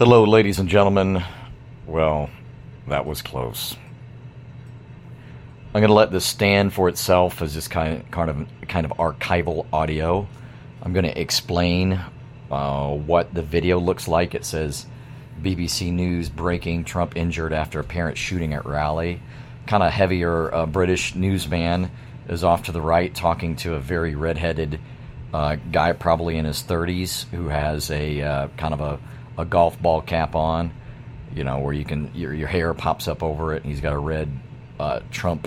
Hello, ladies and gentlemen. Well, that was close. I'm going to let this stand for itself as just kind of archival audio. I'm going to explain what the video looks like. It says BBC News breaking: Trump injured after apparent shooting at rally. Kind of heavier British newsman is off to the right talking to a very redheaded guy, probably in his 30s, who has a kind of a golf ball cap on, you know, where you can your hair pops up over it, and he's got a red Trump.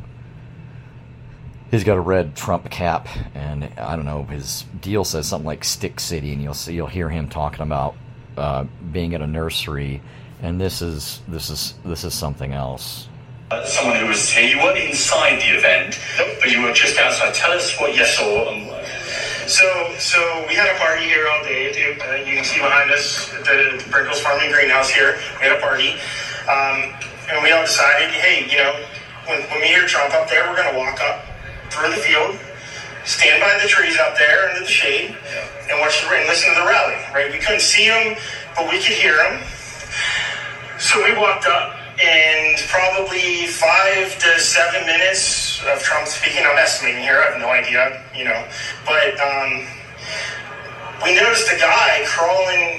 He's got a red Trump cap, and I don't know, his deal says something like Stick City, and you'll hear him talking about being at a nursery, and this is something else. Someone who was here, you weren't inside the event, but you were just outside. Tell us what you saw. So we had a party here all day. You can see behind us the Brinkles Farming Greenhouse here. We had a party, and we all decided, hey, you know, when we hear Trump up there, we're going to walk up through the field, stand by the trees up there under the shade, and watch the rain, listen to the rally. Right? We couldn't see him, but we could hear him. So we walked up, and probably 5 to 7 minutes of Trump speaking. I'm estimating here. I have no idea, you know. But we noticed a guy crawling,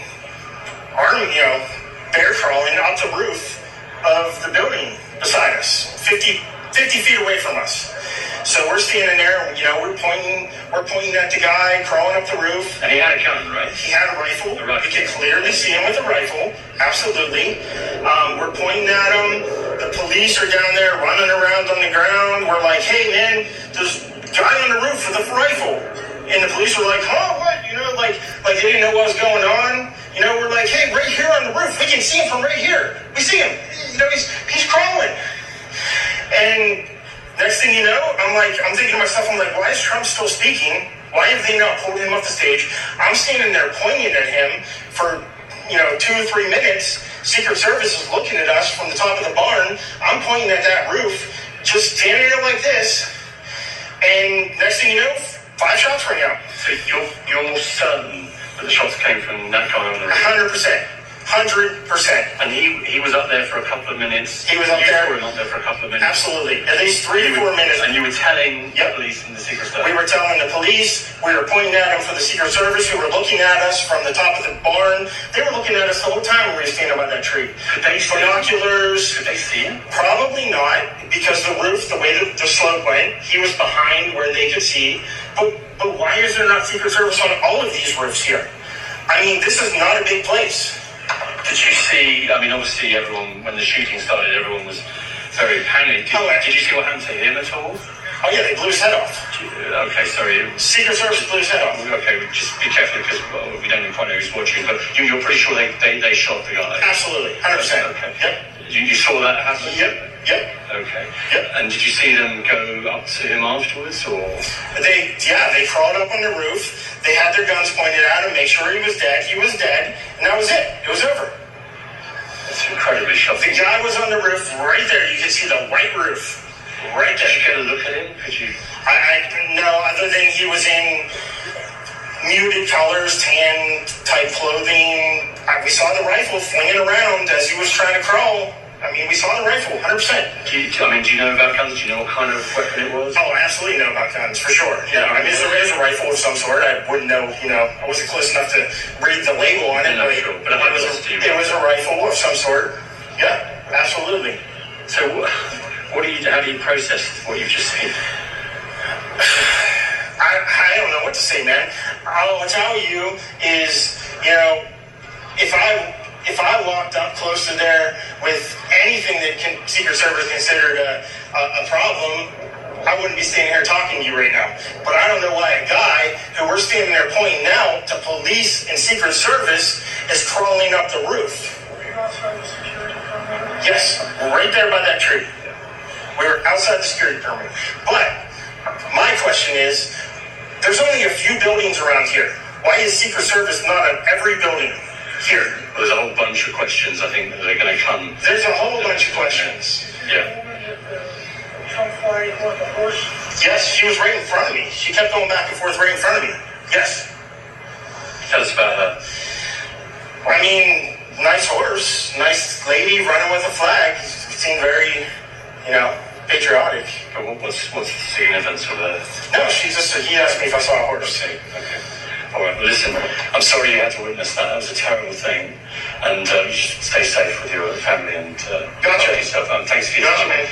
bear crawling up the roof of the building beside us, 50 feet away from us. So we're standing there, you know, we're pointing at the guy crawling up the roof. And he had a gun, right? He had a rifle. We could clearly see him with a rifle. Absolutely. We're pointing at him. The police are down there running around on the ground. We're like, hey, man, there's a guy on the roof with a rifle. And the police were like, huh, what? You know, like they didn't know what was going on. You know, we're like, hey, right here on the roof. We can see him from right here. We see him. You know, he's crawling. And next thing you know, I'm thinking to myself, I'm like, why is Trump still speaking? Why have they not pulled him off the stage? I'm standing there pointing at him for, 2 or 3 minutes. Secret Service is looking at us from the top of the barn. I'm pointing at that roof, just standing there like this. And next thing you know, 5 shots rang out. So you're certain that the shots came from that guy on the roof? 100%. 100%. And he was up there for a couple of minutes. He was up there. You were up there for a couple of minutes. Absolutely. At least 3 to 4 minutes. And you were telling the police and the Secret Service. We were telling the police. We were pointing at them for the Secret Service, who were looking at us from the top of the barn. They were looking at us the whole time when we were standing by that tree. Could they see binoculars? Could they see him? Probably not, because the roof, the way the slope went, he was behind where they could see. But why is there not Secret Service on all of these roofs here? I mean, this is not a big place. Did you see, I mean, obviously everyone, when the shooting started, everyone was very panicked. Did you see what happened to him at all? Oh, yeah, they blew his head off. Okay, sorry. Secret Service blew his head off. Okay, just be careful because we don't quite know who's watching, but you're pretty sure they shot the guy? Absolutely, 100%. Okay. Yep. You saw that happen? Yep. Okay. Yep. And did you see them go up to him afterwards, or? They crawled up on the roof. They had their guns pointed at him, make sure he was dead. He was dead, and that was it. It was over. It's incredibly shocking. The guy was on the roof right there. You could see the white roof right there. Did you get a look at him? Could you? No, other than he was in muted colors, tan type clothing. We saw the rifle flinging around as he was trying to crawl. I mean, we saw the rifle, 100%. Do you know about guns? Do you know what kind of weapon it was? Oh, I absolutely know about guns, for sure. Yeah, I mean, it was a rifle of some sort. I wouldn't know, I wasn't close enough to read the label on it, but it was a rifle of some sort. Yeah, absolutely. So, how do you process what you've just seen? I don't know what to say, man. All I'll tell you is, if I walked up close to there with anything that Secret Service considered a problem, I wouldn't be standing here talking to you right now. But I don't know why a guy who we're standing there pointing out to police and Secret Service is crawling up the roof. Were you outside the security perimeter? Yes, right there by that tree. We were outside the security perimeter. But my question is, there's only a few buildings around here. Why is Secret Service not at every building here? Well, there's a whole bunch of questions, I think, that are going to come. There's a whole bunch of questions. Yeah. Trump flag on the horse? Yes, she was right in front of me. She kept going back and forth right in front of me. Yes. Tell us about her. I mean, nice horse, nice lady running with a flag. He seemed very, patriotic. But what's the significance of that? No, he asked me if I saw a horse. Okay. All right, well, listen, I'm sorry you had to witness that. That was a terrible thing. And you should stay safe with your family and Gotcha. yourself. Thanks for your Gotcha, time. man.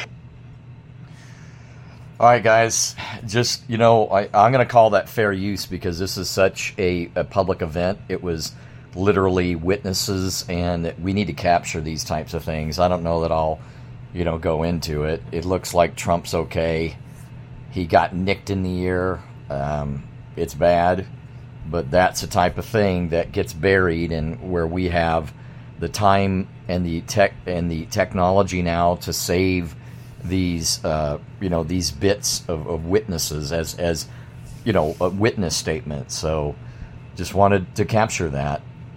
All right, guys, just, I'm going to call that fair use because this is such a public event. It was literally witnesses, and we need to capture these types of things. I don't know that I'll, go into it. It looks like Trump's okay. He got nicked in the ear. It's bad, but that's the type of thing that gets buried, and where we have the time and the technology now to save these these bits of witnesses as a witness statement. So just wanted to capture that.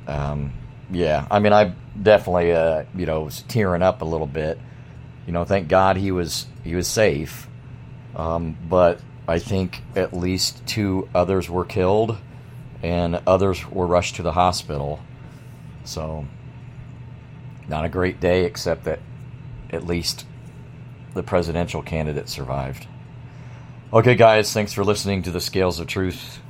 I definitely was tearing up a little bit. Thank God he was safe, but I think at least 2 others were killed and others were rushed to the hospital. So not a great day, except that at least the presidential candidate survived. Okay, guys, thanks for listening to the Scales of Truth